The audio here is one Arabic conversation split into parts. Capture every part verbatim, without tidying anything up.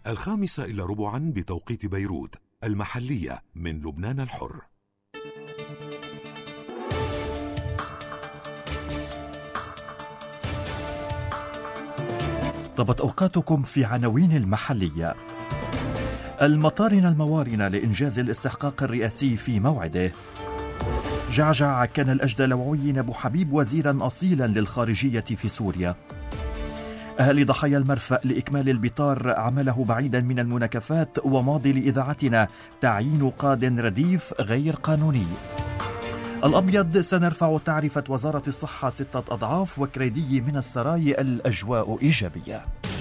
الخامسة إلى ربعا بتوقيت بيروت، المحلية من لبنان الحر. طبت أوقاتكم في عناوين المحلية. المطارن الموارنة لإنجاز الاستحقاق الرئاسي في موعده. جعجع كان الأجدل وعين أبو حبيب وزيرا أصيلا للخارجية في سوريا. أهالي ضحايا المرفأ لإكمال البطار عمله بعيدا من المناكفات، وماضي لإذاعتنا تعيين قاد رديف غير قانوني. الأبيض سنرفع تعرفة وزارة الصحة ستة أضعاف، وكريدي من السراي الأجواء إيجابية.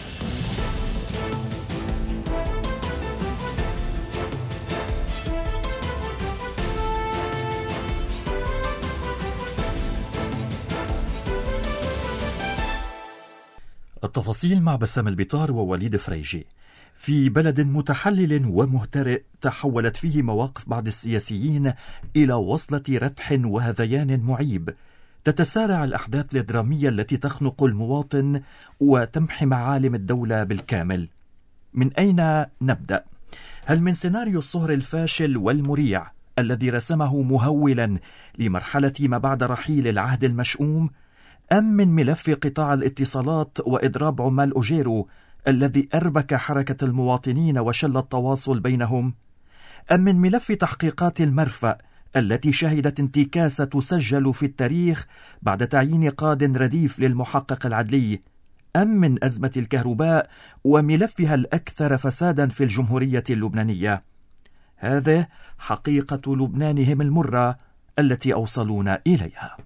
التفاصيل مع بسام البطار ووليد فريجي. في بلد متحلل ومهترئ تحولت فيه مواقف بعض السياسيين إلى وصلة ردح وهذيان معيب. تتسارع الأحداث الدرامية التي تخنق المواطن وتمحي معالم الدولة بالكامل. من أين نبدأ؟ هل من سيناريو الصهر الفاشل والمريع الذي رسمه مهولا لمرحلة ما بعد رحيل العهد المشؤوم، أم من ملف قطاع الاتصالات وإضراب عمال أجيرو الذي أربك حركة المواطنين وشل التواصل بينهم، أم من ملف تحقيقات المرفأ التي شهدت انتكاسة تسجل في التاريخ بعد تعيين قاد رديف للمحقق العدلي، أم من أزمة الكهرباء وملفها الأكثر فسادا في الجمهورية اللبنانية؟ هذه حقيقة لبنانهم المرة التي أوصلونا إليها.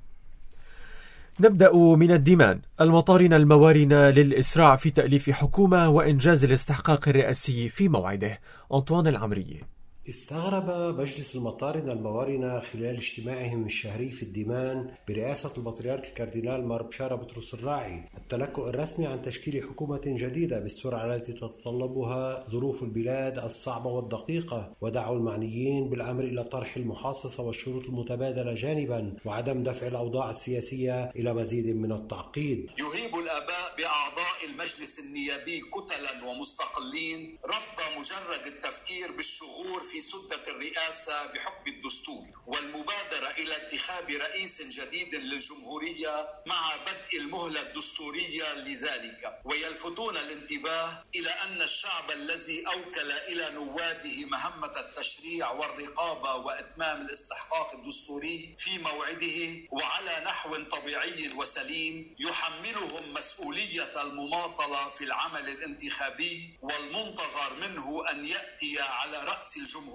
نبدأ من الديمان، المطارن الموارنة للإسراع في تأليف حكومة وإنجاز الاستحقاق الرئاسي في موعده. أنطوان العمري. استغرب مجلس المطارن الموارنة خلال اجتماعهم الشهري في الديمان برئاسة البطريرك الكاردينال مار بشارة بطرس الراعي التلكؤ الرسمي عن تشكيل حكومة جديدة بالسرعة التي تتطلبها ظروف البلاد الصعبة والدقيقة، ودعوا المعنيين بالأمر إلى طرح المحاصصة والشروط المتبادلة جانبا، وعدم دفع الأوضاع السياسية إلى مزيد من التعقيد. يهيب الآباء بأعضاء المجلس النيابي كتلا ومستقلين رفض مجرد التفكير بالشغور في سدة الرئاسة بحكم الدستور، والمبادرة إلى انتخاب رئيس جديد للجمهورية مع بدء المهلة الدستورية لذلك. ويلفتون الانتباه إلى أن الشعب الذي أوكل إلى نوابه مهمة التشريع والرقابة وإتمام الاستحقاق الدستوري في موعده وعلى نحو طبيعي وسليم يحملهم مسؤولية المماطلة في العمل الانتخابي، والمنتظر منه أن يأتي على رأس الجمهورية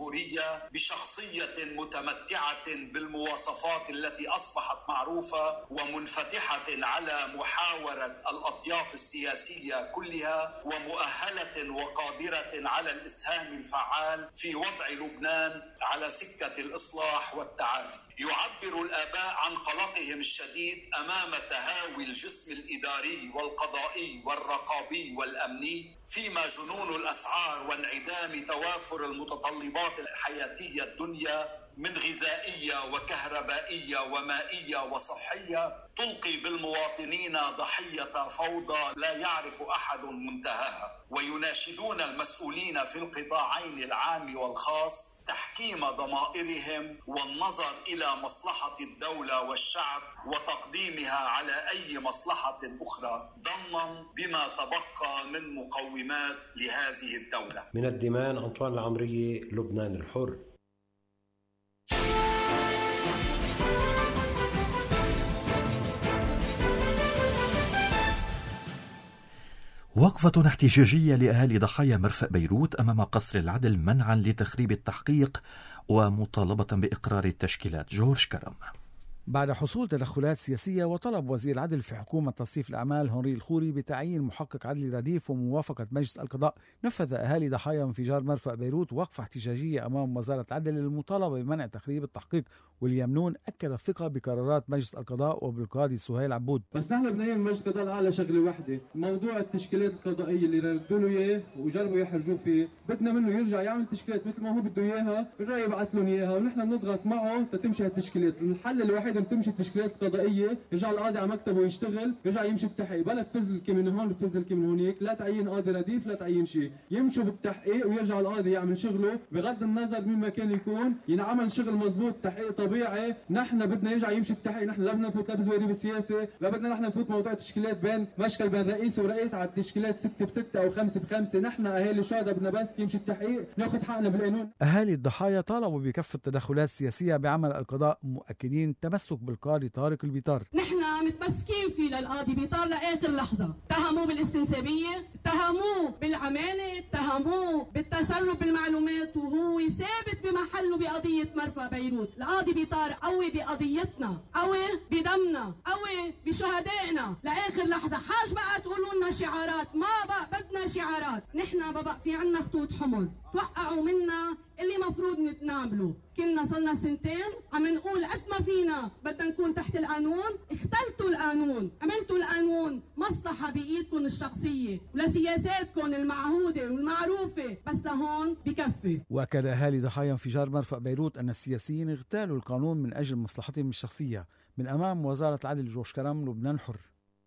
بشخصية متمتعة بالمواصفات التي أصبحت معروفة ومنفتحة على محاورة الأطياف السياسية كلها، ومؤهلة وقادرة على الإسهام الفعال في وضع لبنان على سكة الإصلاح والتعافي. يعبر الآباء عن قلقهم الشديد أمام تهاوي الجسم الإداري والقضائي والرقابي والأمني، فيما جنون الأسعار وانعدام توافر المتطلبات الحياتية الدنيا من غذائية وكهربائية ومائية وصحية تلقي بالمواطنين ضحية فوضى لا يعرف أحد منتهاها. ويناشدون المسؤولين في القطاعين العام والخاص تحكيم ضمائرهم والنظر إلى مصلحة الدولة والشعب وتقديمها على أي مصلحة أخرى، ضمنا بما تبقى من مقومات لهذه الدولة. من الديمان، أنطوان العمري، لبنان الحر. وقفة احتجاجية لأهالي ضحايا مرفأ بيروت أمام قصر العدل منعا لتخريب التحقيق ومطالبة بإقرار التشكيلات. جورج كرم. بعد حصول تدخلات سياسية وطلب وزير العدل في حكومة تصريف الأعمال هنري الخوري بتعيين محقق عدلي رديف وموافقة مجلس القضاء، نفذ أهالي ضحايا انفجار مرفأ بيروت وقفة احتجاجية أمام وزارة العدل للمطالبة بمنع تخريب التحقيق. واليمنون أكد الثقة بقرارات مجلس القضاء وبالقاضي سهيل عبود. بس نحن بنيين مجلس القضاء الأعلى شغلة واحدة، موضوع التشكيلات القضائية اللي ردوا له إياه وجربوا يحرجوه فيه، بدنا منه يرجع يعمل تشكيلات مثل ما هو بده إياها، يرجع يبعث لهم إياها ونحن نضغط معه تتمشي هالتشكيلات. الحل الوحيد هيدا تمشي التشكيلات القضائيه، يرجع القاضي على مكتبه يشتغل، يرجع يمشي التحقيق، بلا تفزلكي من هون وتفزلكي من هونيك، لا تعين قاضي رديف لا تعين شيء، يمشوا بالتحقيق ويرجع القاضي يعمل شغله بغض النظر مين ما كان يكون، ينعمل شغل مضبوط، تحقيق طبيعي. نحن بدنا يرجع يمشي التحقيق، نحن لا بدنا نفوت لا بزويري بالسياسه، لا بدنا نحن نفوت موضوع التشكيلات بين مشكل بين رئيس ورئيس على التشكيلات ستة بستة او خمسة بخمسة. نحن اهالي شهداء بدنا بس يمشي التحقيق ناخذ حقنا بالقانون. أهالي الضحايا طالبوا بكف التدخلات السياسية بعمل القضاء، مؤكدين تمسك بالقاضي طارق البيطار. نحن متمسكين فيه للقاضي بيطار لآخر لحظة. اتهموه بالاستنسابية، اتهموه بالعمالة، اتهموه بالتسرب بالمعلومات، وهو ثابت بمحله بقضية مرفأ بيروت. القاضي بيطار قوي بقضيتنا، قوي بدمنا، قوي بشهدائنا لآخر لحظة. حاج بقى تقولوا لنا شعارات، ما بقى بدنا شعارات. نحن بقى في عنا خطوط حمر توقعوا منا اللي مفروض نعمله. كنا صلنا سنتين عم نقول قد ما فينا بدنا نكون تحت القانون، اختلتوا القانون، عملتوا القانون مصلحة بإيدكم الشخصية ولسياساتكم المعهودة والمعروفة، بس لهون بكفي. وأكد أهالي ضحايا انفجار مرفأ بيروت أن السياسيين اغتالوا القانون من أجل مصلحتهم الشخصية. من أمام وزارة العدل جوش كرم، لبنان حر.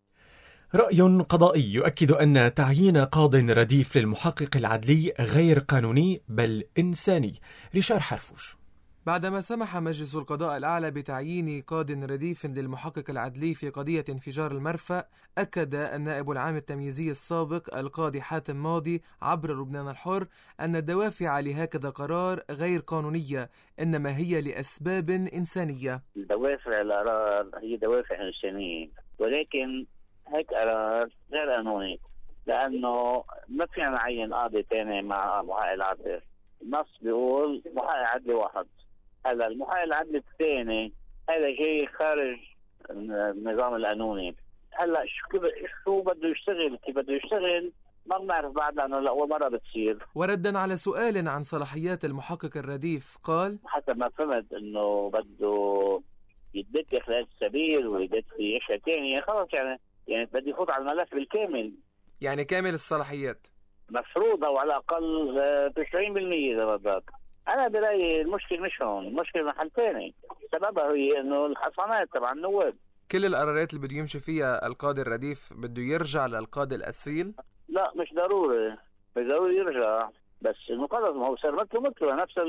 رأي قضائي يؤكد أن تعيين قاض رديف للمحقق العدلي غير قانوني بل إنساني. ريشار حرفوش. بعدما سمح مجلس القضاء الأعلى بتعيين قاض رديف للمحقق العدلي في قضية انفجار المرفأ، أكد النائب العام التمييزي السابق القاضي حاتم ماضي عبر لبنان الحر أن الدوافع لهكذا قرار غير قانونية، إنما هي لأسباب إنسانية. الدوافع القرار هي دوافع إنسانية، ولكن هيك قرار غير قانوني، لأنه ما فينا نعين قاضي تاني مع محقق العدل. النص بيقول محقق عدلي واحد. هلا المحقق العدلي الثاني هذا جاي خارج النظام القانوني. هلا شو شو بده يشتغل، كيف بده يشتغل ما بنعرف بعد، لأنه لأول مرة بتصير. وردا على سؤال عن صلاحيات المحقق الرديف قال: حتى ما فهمت إنه بده يدك خلال السبيل ويدك في أشياء ثانية، خلاص يعني يعني بدي يفوت على الملف بالكامل، يعني كامل الصلاحيات مفروض او على الاقل تسعين بالمئة اذا بدك. انا برايي المشكله مش هون، المشكله محل ثاني، سببها هي انه الحصانات تبع النواب. كل القرارات اللي بده يمشي فيها القاضي الرديف بده يرجع للقاضي الاصيل؟ لا مش ضروري، مش ضروري يرجع، بس المقرر ما هو صار مثله مثله نفس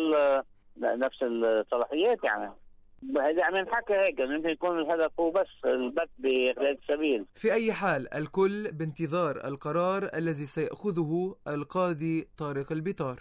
نفس الصلاحيات. يعني هذا عم نحكي هيك يمكن يكون الهدف هو بس البت بخلال السبيل. في أي حال الكل بانتظار القرار الذي سيأخذه القاضي طارق البيطار.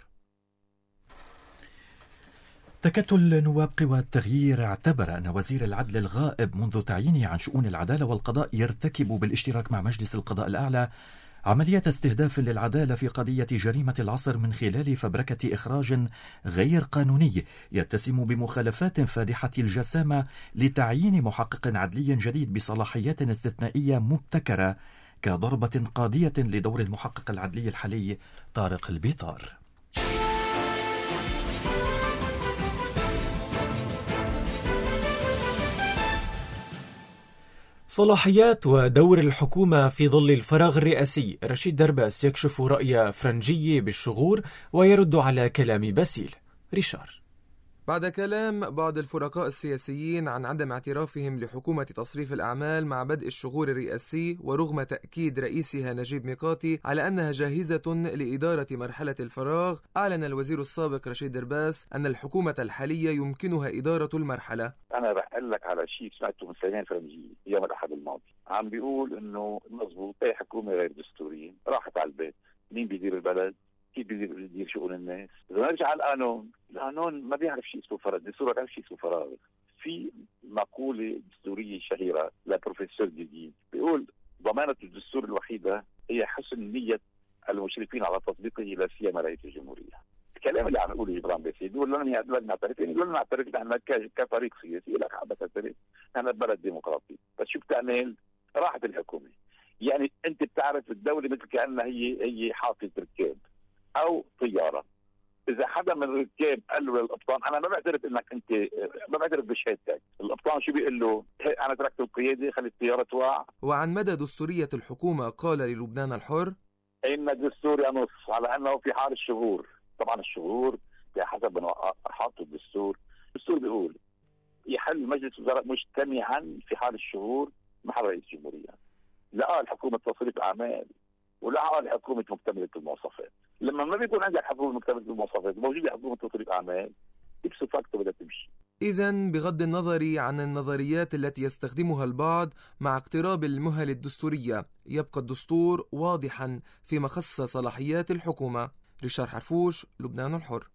تكتل نواب قوى التغيير اعتبر أن وزير العدل الغائب منذ تعيينه عن شؤون العدالة والقضاء يرتكب بالاشتراك مع مجلس القضاء الأعلى عملية استهداف للعدالة في قضية جريمة العصر من خلال فبركة إخراج غير قانوني يتسم بمخالفات فادحة الجسامة لتعيين محقق عدلي جديد بصلاحيات استثنائية مبتكرة كضربة قاضية لدور المحقق العدلي الحالي طارق البيطار. صلاحيات ودور الحكومة في ظل الفراغ الرئاسي. رشيد درباس يكشف رأي فرنجية بالشغور ويرد على كلام باسيل. ريشار. بعد كلام بعض الفرقاء السياسيين عن عدم اعترافهم لحكومة تصريف الأعمال مع بدء الشغور الرئاسي، ورغم تأكيد رئيسها نجيب ميقاتي على أنها جاهزة لإدارة مرحلة الفراغ، أعلن الوزير السابق رشيد درباس أن الحكومة الحالية يمكنها إدارة المرحلة. أنا رح أقول لك على شيء سمعته من سنين فرنجية يوم الأحد الماضي، عم بيقول إنه مضبوط أي حكومة غير دستورية راحت على البيت، مين بيدير البلد؟ كيف بيدير شؤون الناس؟ إذا نرجع على القانون، القانون ما بيعرف شيء اسمه فراغ، الدستور ما بيعرف شيء اسمه فراغ. في مقولة دستورية شهيرة لبروفيسور جديد بيقول ضمانة الدستور الوحيدة هي حسن نية المشرفين على تطبيقه لا سيما رئيس الجمهورية. الكلام اللي عم يقوله جبران باسيل يقول لنا نعترف، يعني يقول لنا نعترف نحن كفريق سياسي، لك حابة تعترف نحن بلد ديمقراطي، بس شو بتعمل؟ راحت الحكومة. يعني أنت بتعرف الدولة مثل كأنها هي هي حاطة ركاب او طياره. اذا حدا من الركاب قال له للقبطان انا ما بعترف انك انت ما بعترف بشهادتك، القبطان شو بيقول له؟ انا تركت القياده خلي الطياره توقع. وعن مدى دستوريه الحكومه قال للبنان الحر: ان الدستور ينص على انه في حال الشغور، طبعا الشغور حسب ما حاطه الدستور، الدستور بيقول محل مجلس الوزراء مجتمعا في حال الشهور محل رئيس الجمهورية. لا قال حكومة تصريف أعمال ولا قال حكومة مكتملة المواصفات. لما ما بيكون عندك حكومة مكتملة المواصفات موجودة حكومة تصريف أعمال يبسو فاكتو بدها تمشي. إذن بغض النظر عن النظريات التي يستخدمها البعض مع اقتراب المهل الدستورية يبقى الدستور واضحا فيما خص صلاحيات الحكومة. ريشار حرفوش، لبنان الحر.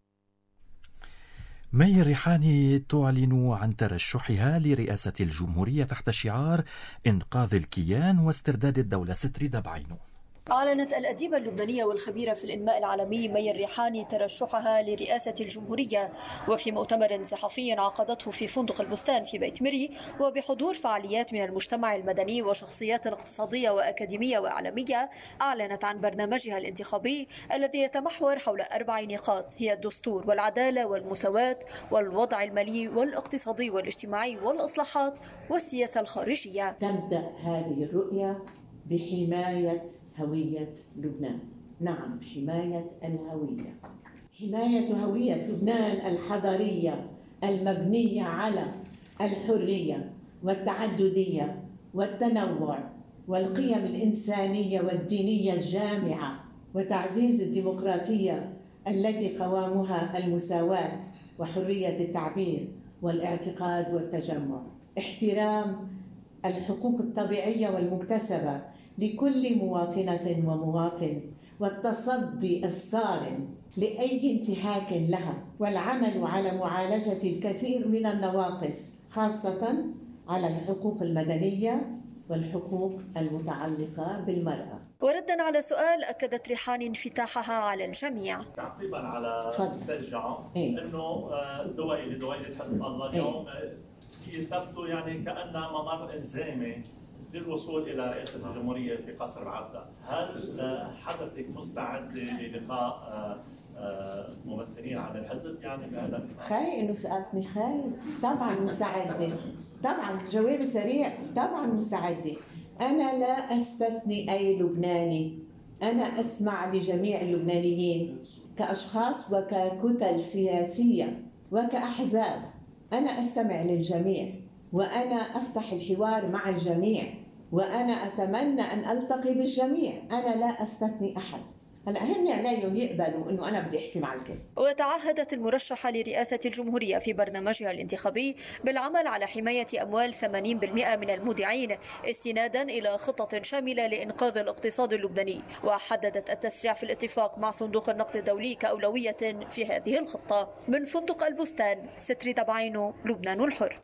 مي الريحاني تعلن عن ترشحها لرئاسة الجمهورية تحت شعار إنقاذ الكيان واسترداد الدولة. ستريدا بعينه. أعلنت الأديبة اللبنانية والخبيرة في الإنماء العالمي مي الريحاني ترشحها لرئاسة الجمهورية، وفي مؤتمر صحفي عقدته في فندق البستان في بيت مري وبحضور فعاليات من المجتمع المدني وشخصيات اقتصادية وأكاديمية وإعلامية، أعلنت عن برنامجها الانتخابي الذي يتمحور حول أربع نقاط هي الدستور والعدالة والمساواة والوضع المالي والاقتصادي والاجتماعي والإصلاحات والسياسة الخارجية. تبدأ هذه الرؤية بحماية هوية لبنان. نعم، حماية الهوية، حماية هوية لبنان الحضارية المبنية على الحرية والتعددية والتنوع والقيم الإنسانية والدينية الجامعة، وتعزيز الديمقراطية التي قوامها المساواة وحرية التعبير والاعتقاد والتجمع، احترام الحقوق الطبيعية والمكتسبة لكل مواطنة ومواطن، والتصدي الصارم لأي انتهاك لها، والعمل على معالجة الكثير من النواقص خاصة على الحقوق المدنية والحقوق المتعلقة بالمرأة. وردا على سؤال أكدت ريحاني انفتاحها على الجميع. تعقيبا على أستاذ جعان إنه دوائي لدوائي حزب الله اليوم تبدو يعني كأنها ممر إلزامي للوصول إلى رئاسة الجمهورية في قصر بعبدة. هل حضرتك مستعد للقاء ممثلين عن الحزب يعني بهذا؟ خاي إنه سألتني خاي. طبعا مستعدة، طبعا جوابي سريع، طبعا مستعدة. أنا لا أستثني أي لبناني، أنا أسمع لجميع اللبنانيين كأشخاص وككتل سياسية وكأحزاب. أنا أستمع للجميع وأنا أفتح الحوار مع الجميع وأنا أتمنى أن ألتقي بالجميع. أنا لا أستثني أحد. هلا هن عليهم يقبلوا إنه أنا بدي أحكي مع الكل. وتعهدت المرشحة لرئاسة الجمهورية في برنامجها الانتخابي بالعمل على حماية أموال ثمانين بالمئة من المودعين استنادا إلى خطة شاملة لإنقاذ الاقتصاد اللبناني، وحددت التسريع في الاتفاق مع صندوق النقد الدولي كأولوية في هذه الخطة. من فندق البستان، ستريدا بعينه، لبنان الحر.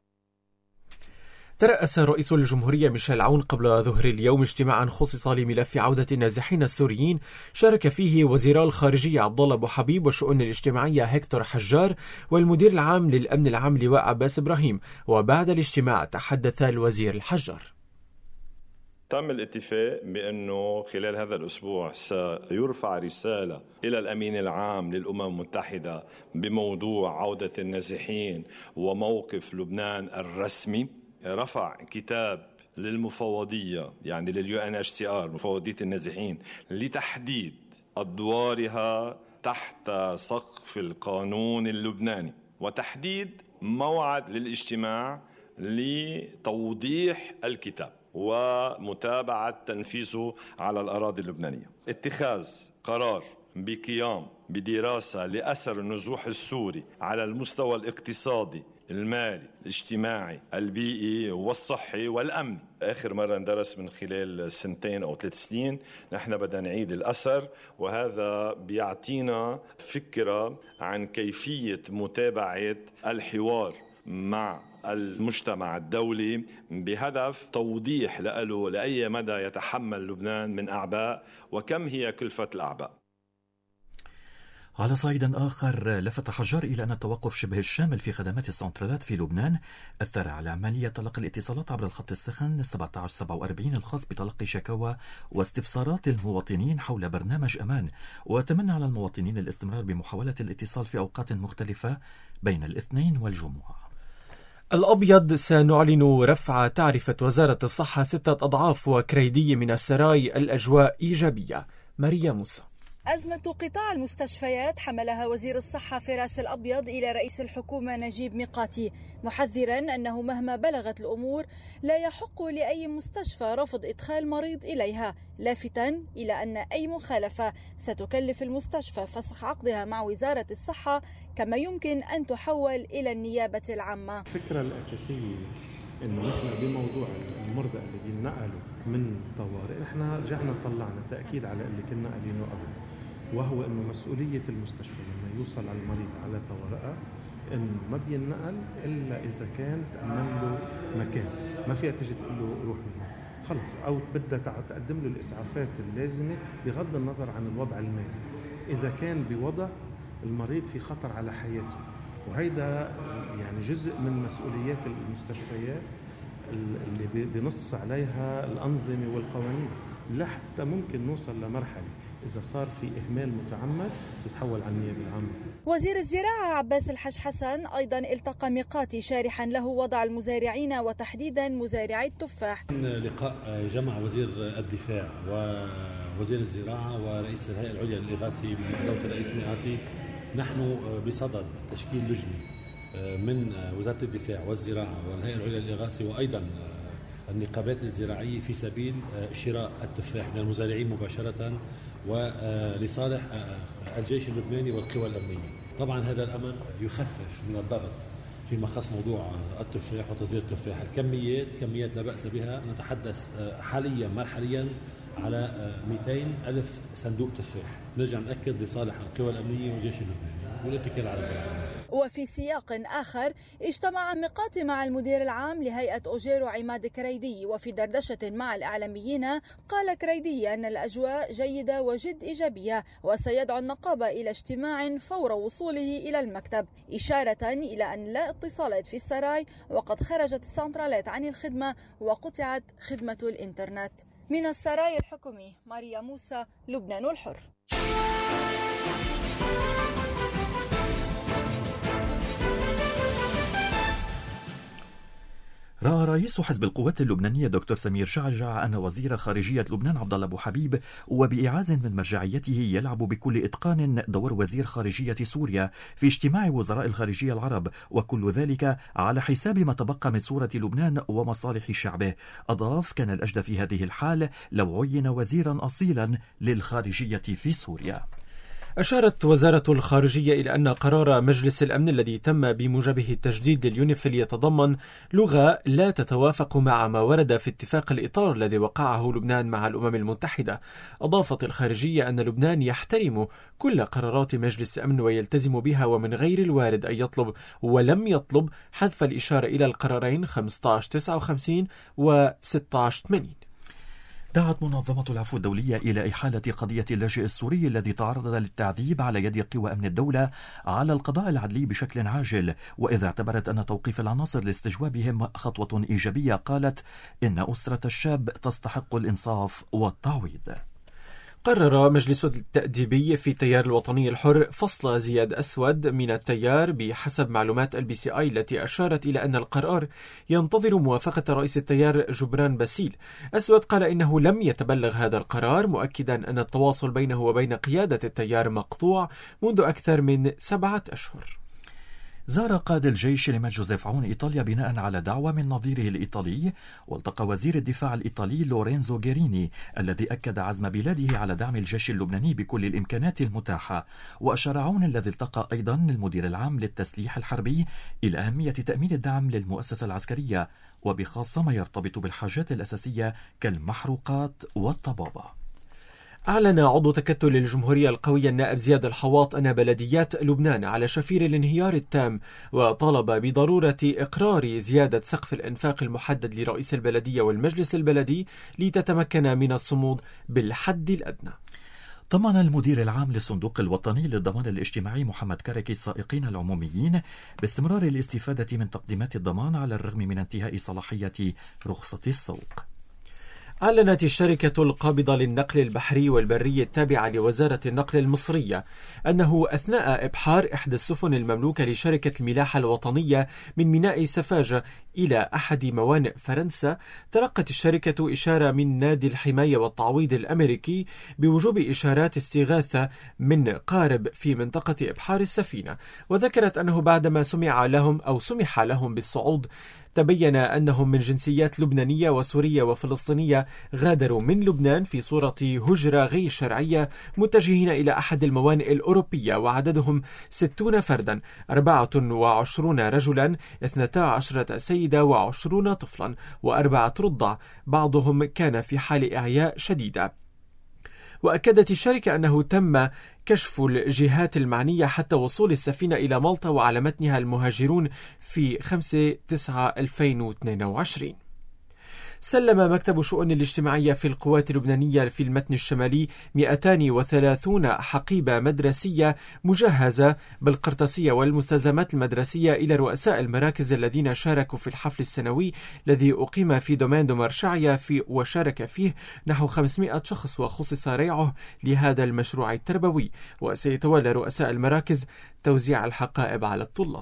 ترأس رئيس الجمهورية ميشيل عون قبل ظهر اليوم اجتماعا خصص لملف عودة النازحين السوريين شارك فيه وزير الخارجية عبد الله أبو حبيب والشؤون الاجتماعية هيكتور حجار والمدير العام للأمن العام لواء عباس إبراهيم. وبعد الاجتماع تحدث الوزير الحجار. تم الاتفاق بأنه خلال هذا الأسبوع سيرفع رسالة إلى الأمين العام للأمم المتحدة بموضوع عودة النازحين وموقف لبنان الرسمي. رفع كتاب للمفوضية يعني لليو ان اتش سي ار مفوضية النازحين لتحديد أدوارها تحت سقف القانون اللبناني، وتحديد موعد للاجتماع لتوضيح الكتاب ومتابعة تنفيذه على الأراضي اللبنانية. اتخاذ قرار بقيام بدراسة لأثر النزوح السوري على المستوى الاقتصادي، المالي، الاجتماعي، البيئي والصحي والأمني. آخر مرة ندرس من خلال سنتين أو ثلاث سنين. نحن بدنا نعيد الأثر، وهذا بيعطينا فكرة عن كيفية متابعة الحوار مع المجتمع الدولي بهدف توضيح له لأي مدى يتحمل لبنان من أعباء وكم هي كلفة الأعباء. على صعيد آخر، لفت حجار إلى أن التوقف شبه الشامل في خدمات السنترالات في لبنان أثر على عملية تلقي الاتصالات عبر الخط السخن سبعة عشر سبعة وأربعين الخاص بتلقي شكاوى واستفسارات المواطنين حول برنامج أمان، وتمنى على المواطنين الاستمرار بمحاولة الاتصال في أوقات مختلفة بين الاثنين والجمعة. الأبيض سنعلن رفع تعرفة وزارة الصحة ستة أضعاف وكريدية من السراي. الأجواء إيجابية. ماريا موسى. أزمة قطاع المستشفيات حملها وزير الصحة فراس الأبيض إلى رئيس الحكومة نجيب ميقاتي، محذرا أنه مهما بلغت الأمور لا يحق لأي مستشفى رفض إدخال مريض إليها، لافتا إلى أن أي مخالفة ستكلف المستشفى فسخ عقدها مع وزارة الصحة، كما يمكن أن تحول إلى النيابة العامة. الفكرة الأساسية إنه نحن بموضوع المرضى اللي بينقلوا من طوارئ، نحن رجعنا طلعنا تأكيد على اللي كنا قايلينه قبل، وهو إنه مسؤولية المستشفى لما يوصل المريض على طوارئه إنه ما بينقل إلا إذا كان تأمن له مكان، ما فيها تجي تقول له روح من هون خلص، أو بدها تقدم له الإسعافات اللازمة بغض النظر عن الوضع المالي إذا كان بوضع المريض في خطر على حياته. وهيدا يعني جزء من مسؤوليات المستشفيات اللي بنص عليها الأنظمة والقوانين، لحتى ممكن نوصل لمرحلة إذا صار في إهمال متعمد يتحول على النيابة العامة. وزير الزراعة عباس الحج حسن أيضا التقى ميقاتي شارحا له وضع المزارعين وتحديدا مزارعي التفاح. لقاء جمع وزير الدفاع ووزير الزراعة ورئيس الهيئة العليا للإغاثة من دولة الرئيس ميقاتي. نحن بصدد تشكيل لجنة من وزارة الدفاع والزراعة والهيئة العليا للإغاثة وأيضا النقابات الزراعية في سبيل شراء التفاح من المزارعين مباشرة ولصالح الجيش اللبناني والقوى الأمنية. طبعا هذا الأمر يخفف من الضغط فيما خص موضوع التفاح وتصدير التفاح. الكميات كميات لا بأس بها، نتحدث حاليا مرحليا على مئتين ألف صندوق تفاح، نرجع نأكد لصالح القوى الأمنية والجيش اللبناني والاتكال على الله. وفي سياق آخر اجتمع ميقاتي مع المدير العام لهيئة أوجيرو عماد كريدي، وفي دردشة مع الإعلاميين قال كريدي أن الأجواء جيدة وجد إيجابية وسيدعو النقابة إلى اجتماع فور وصوله إلى المكتب، إشارة إلى أن لا اتصالات في السراي وقد خرجت السنترالات عن الخدمة وقطعت خدمة الإنترنت. من السراي الحكومي ماريا موسى، لبنان الحر. رأى رئيس حزب القوات اللبنانية دكتور سمير شعجع أن وزير خارجية لبنان عبد الله أبو حبيب وبإعاز من مرجعيته يلعب بكل إتقان دور وزير خارجية سوريا في اجتماع وزراء الخارجية العرب، وكل ذلك على حساب ما تبقى من صورة لبنان ومصالح شعبه. أضاف: كان الأجدى في هذه الحال لو عين وزيرا أصيلا للخارجية في سوريا. أشارت وزارة الخارجية إلى أن قرار مجلس الأمن الذي تم بموجبه التجديد لليونيفيل يتضمن لغة لا تتوافق مع ما ورد في اتفاق الإطار الذي وقعه لبنان مع الأمم المتحدة. أضافت الخارجية أن لبنان يحترم كل قرارات مجلس الأمن ويلتزم بها، ومن غير الوارد أن يطلب ولم يطلب حذف الإشارة إلى القرارين خمسة عشر تسعة وخمسين و ستة عشر ثمانين. دعت منظمة العفو الدولية إلى إحالة قضية اللاجئ السوري الذي تعرض للتعذيب على يد قوى أمن الدولة على القضاء العدلي بشكل عاجل، وإذا اعتبرت أن توقيف العناصر لاستجوابهم خطوة إيجابية قالت إن أسرة الشاب تستحق الإنصاف والتعويض. قرر مجلس التأديبي في التيار الوطني الحر فصل زياد أسود من التيار بحسب معلومات البي سي آي التي أشارت إلى أن القرار ينتظر موافقة رئيس التيار جبران باسيل. أسود قال إنه لم يتبلغ هذا القرار، مؤكدا أن التواصل بينه وبين قيادة التيار مقطوع منذ أكثر من سبعة أشهر. زار قائد الجيش ليمال جوزيف عون إيطاليا بناء على دعوة من نظيره الإيطالي، والتقى وزير الدفاع الإيطالي لورينزو جيريني الذي أكد عزم بلاده على دعم الجيش اللبناني بكل الإمكانات المتاحة. وأشار عون الذي التقى أيضا المدير العام للتسليح الحربي إلى أهمية تأمين الدعم للمؤسسة العسكرية، وبخاصة ما يرتبط بالحاجات الأساسية كالمحروقات والطبابة. أعلن عضو تكتل الجمهورية القوية النائب زياد الحواط أن بلديات لبنان على شفير الانهيار التام، وطالب بضرورة إقرار زيادة سقف الإنفاق المحدد لرئيس البلدية والمجلس البلدي لتتمكن من الصمود بالحد الأدنى. طمن المدير العام للصندوق الوطني للضمان الاجتماعي محمد كركي السائقين العموميين باستمرار الاستفادة من تقديمات الضمان على الرغم من انتهاء صلاحية رخصة السوق. أعلنت الشركة القابضة للنقل البحري والبري التابعة لوزارة النقل المصرية أنه أثناء إبحار إحدى السفن المملوكة لشركة الملاحة الوطنية من ميناء سفاجة إلى أحد موانئ فرنسا، تلقت الشركة إشارة من نادي الحماية والتعويض الأمريكي بوجوب إشارات استغاثة من قارب في منطقة إبحار السفينة، وذكرت أنه بعدما سمع لهم أو سمح لهم بالصعود تبين أنهم من جنسيات لبنانية وسورية وفلسطينية غادروا من لبنان في صورة هجرة غير شرعية متجهين إلى أحد الموانئ الأوروبية، وعددهم ستون فردا، أربعة وعشرون رجلا، اثنتا عشرة سيدة وعشرون طفلا وأربعة رضع، بعضهم كان في حال إعياء شديدة. وأكدت الشركة أنه تم كشف الجهات المعنية حتى وصول السفينة إلى مالطا وعلى متنها المهاجرون في خمسة تسعة ألفين واثنين وعشرين. سلم مكتب الشؤون الاجتماعية في القوات اللبنانية في المتن الشمالي مئتين وثلاثين حقيبة مدرسية مجهزة بالقرطاسية والمستلزمات المدرسية إلى رؤساء المراكز الذين شاركوا في الحفل السنوي الذي أقيم في دومين دو مرشعية في وشارك فيه نحو خمسمائة شخص، وخصص ريعه لهذا المشروع التربوي، وسيتولى رؤساء المراكز توزيع الحقائب على الطلاب.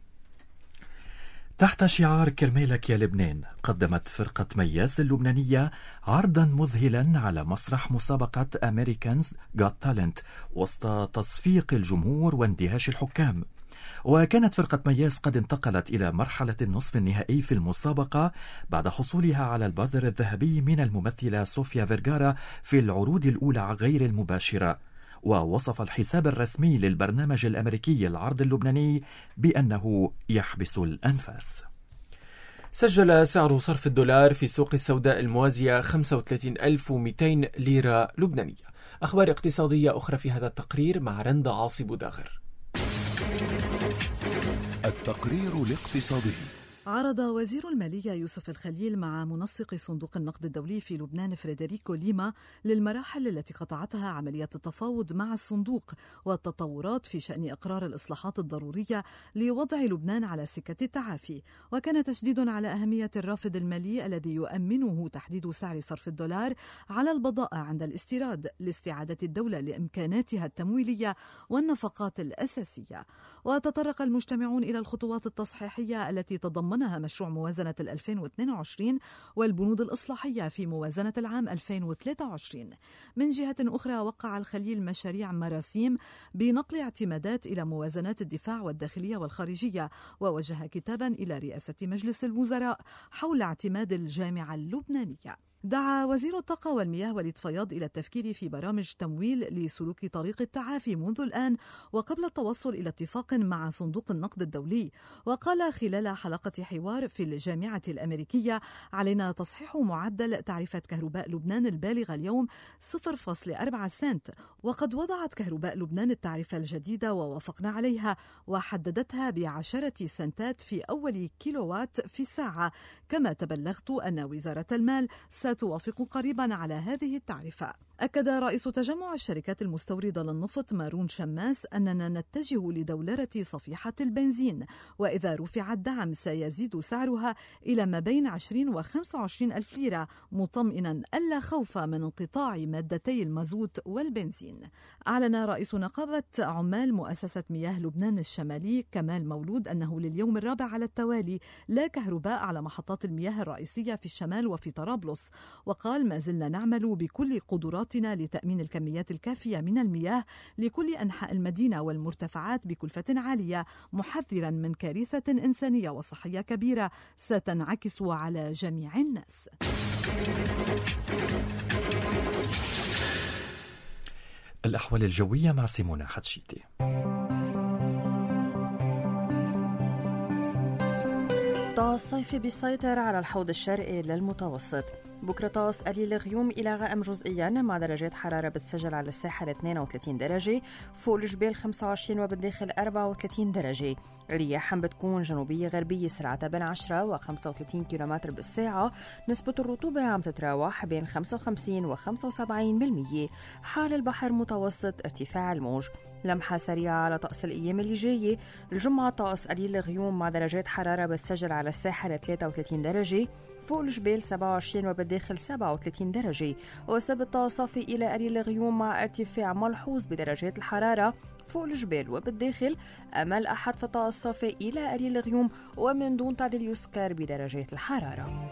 تحت شعار كرمالك يا لبنان، قدمت فرقة مياس اللبنانية عرضا مذهلا على مسرح مسابقة أمريكانز Got Talent وسط تصفيق الجمهور واندهاش الحكام. وكانت فرقة مياس قد انتقلت إلى مرحلة النصف النهائي في المسابقة بعد حصولها على البذر الذهبي من الممثلة صوفيا فيرغارا في العروض الأولى غير المباشرة. ووصف الحساب الرسمي للبرنامج الأمريكي العرض اللبناني بأنه يحبس الأنفاس. سجل سعر صرف الدولار في السوق السوداء الموازية خمسة وثلاثين ألف ومئتين ليرة لبنانية. أخبار اقتصادية أخرى في هذا التقرير مع رندا عاصي بوداغر. التقرير الاقتصادي. عرض وزير المالية يوسف الخليل مع منسق صندوق النقد الدولي في لبنان فريدريكو ليما للمراحل التي قطعتها عملية التفاوض مع الصندوق والتطورات في شأن إقرار الإصلاحات الضرورية لوضع لبنان على سكة التعافي. وكان تشديد على أهمية الرافد المالي الذي يؤمنه تحديد سعر صرف الدولار على البضائع عند الاستيراد لاستعادة الدولة لإمكاناتها التمويلية والنفقات الأساسية. وتطرق المجتمعون إلى الخطوات التصحيحية التي تضمنها مشروع موازنة ألفين واثنين وعشرين والبنود الإصلاحية في موازنة العام ألفين وثلاثة وعشرين. من جهة أخرى، وقع الخليل مشاريع مراسيم بنقل اعتمادات إلى موازنات الدفاع والداخلية والخارجية، ووجه كتابا إلى رئاسة مجلس الوزراء حول اعتماد الجامعة اللبنانية. دعا وزير الطاقة والمياه وليد فياض إلى التفكير في برامج تمويل لسلوك طريق التعافي منذ الآن وقبل التوصل إلى اتفاق مع صندوق النقد الدولي. وقال خلال حلقة حوار في الجامعة الأمريكية: علينا تصحيح معدل تعرفة كهرباء لبنان البالغة اليوم صفر فاصلة أربعة سنت، وقد وضعت كهرباء لبنان التعرفة الجديدة ووافقنا عليها وحددتها بعشرة سنتات في أول كيلووات في الساعة. كما تبلغت أن وزارة المال ستوافق قريبا على هذه التعرفة. أكد رئيس تجمع الشركات المستوردة للنفط مارون شماس أننا نتجه لدولرة صفيحة البنزين، وإذا رفع الدعم سيزيد سعرها إلى ما بين عشرين وخمسة وعشرين ألف ليرة، مطمئنا ألا خوف من انقطاع مادتي المازوت والبنزين. أعلن رئيس نقابة عمال مؤسسة مياه لبنان الشمالي كمال مولود أنه لليوم الرابع على التوالي لا كهرباء على محطات المياه الرئيسية في الشمال وفي طرابلس. وقال: ما زلنا نعمل بكل قدراتنا لتأمين الكميات الكافية من المياه لكل أنحاء المدينة والمرتفعات بكلفة عالية، محذرا من كارثة إنسانية وصحية كبيرة ستنعكس على جميع الناس. الأحوال الجوية مع سيمونة حتشيتي. طقس صيفي بيسيطر على الحوض الشرقي للمتوسط. بكرة طقس قليل غيوم إلى غائم جزئيا مع درجات حرارة بتسجل على الساحل اثنين وثلاثين درجة، فوق الجبال خمسة وعشرين وبالداخل أربعة وثلاثين درجة. رياح بتكون جنوبية غربية سرعتها بين عشرة وخمسة وثلاثين كيلومتر بالساعة. نسبة الرطوبة عم تتراوح بين خمسة وخمسين وخمسة وسبعين بالمية. حال البحر متوسط ارتفاع الموج. لمحة سريعة على طقس الأيام اللي جاية. الجمعة طقس قليل غيوم مع درجات حرارة بتسجل على الساحل الساحل ثلاثة وثلاثين درجة، فوق الجبال سبعة وعشرين وبالداخل سبعة وثلاثين درجة، وسبت صافي إلى أريل الغيوم مع ارتفاع ملحوظ بدرجات الحرارة فوق الجبال وبالداخل، أما الأحد فالصافي إلى أريل الغيوم ومن دون تعديل يسكر بدرجات الحرارة.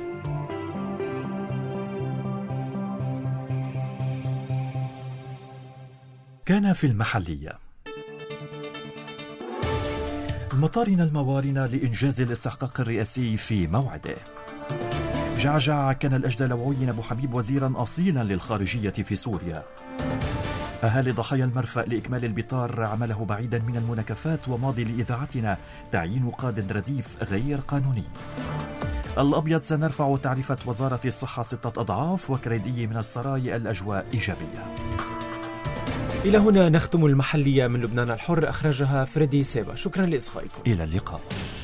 كان في المحلية مطارنا الموارنة لإنجاز الاستحقاق الرئاسي في موعده. جعجع كان الأجدى لو عين أبو حبيب وزيرا أصيلا للخارجية في سوريا. أهالي ضحايا المرفأ لإكمال البطار عمله بعيدا من المناكفات، وماضي لإذاعتنا تعيين قاد رديف غير قانوني. الأبيض سنرفع تعريفة وزارة الصحة ستة أضعاف، وكريدي من السراي الأجواء إيجابية. إلى هنا نختم المحلية من لبنان الحر، أخرجها فريدي سيبا. شكرا لإصغائكم. إلى اللقاء.